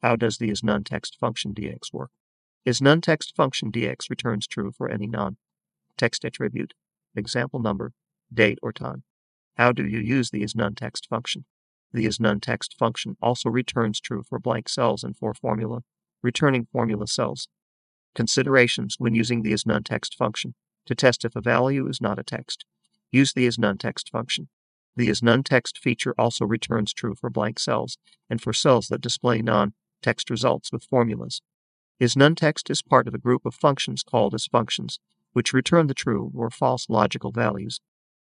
How does the isNoneText function dx work? IsNoneText function dx returns true for any non-text attribute, example number, date, or time. How do you use the isNoneText function? The isNoneText function also returns true for blank cells and for formula, returning formula cells. Considerations when using the isNoneText function. To test if a value is not a text, use the isNoneText function. The isNoneText feature also returns true for blank cells and for cells that display non-text results with formulas. IsNoneText is part of a group of functions called isFunctions, which return the true or false logical values.